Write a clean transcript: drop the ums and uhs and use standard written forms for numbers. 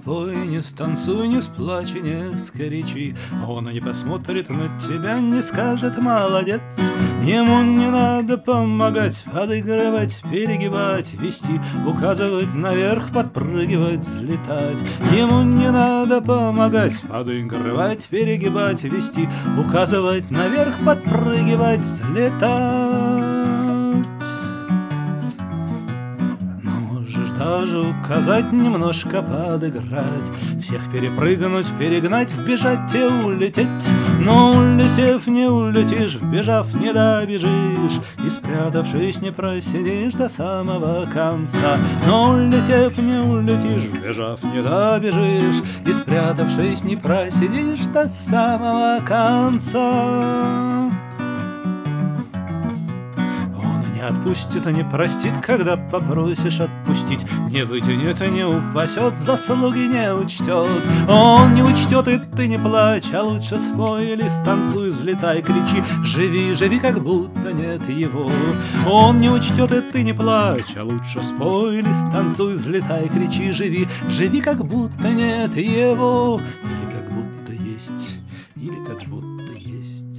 спой, не станцуй, не сплачь и не скоричи. Он не посмотрит на тебя, не скажет молодец. Ему не надо помогать, подыгрывать, перегибать, вести, указывать наверх, подпрыгивать, взлетать. Ему не надо помогать, подыгрывать, перегибать, вести, указывать наверх, подпрыгивать, взлетать. Можешь даже указать, немножко подыграть, всех перепрыгнуть, перегнать, вбежать и улететь. Но улетев не улетишь, вбежав не добежишь, и спрятавшись не просидишь до самого конца. Но улетев не улетишь, вбежав не добежишь, и спрятавшись не просидишь до самого конца. Отпустит, не простит, когда попросишь отпустить, не вытянет и не упасет, заслуги не учтет. Он не учтет, и ты не плачь, а лучше спой или станцуй, взлетай, кричи. Живи, живи, как будто нет его. Он не учтет, и ты не плачь, а лучше спой или станцуй, взлетай, кричи. Живи, живи, как будто нет его. Или как будто есть, или как будто есть.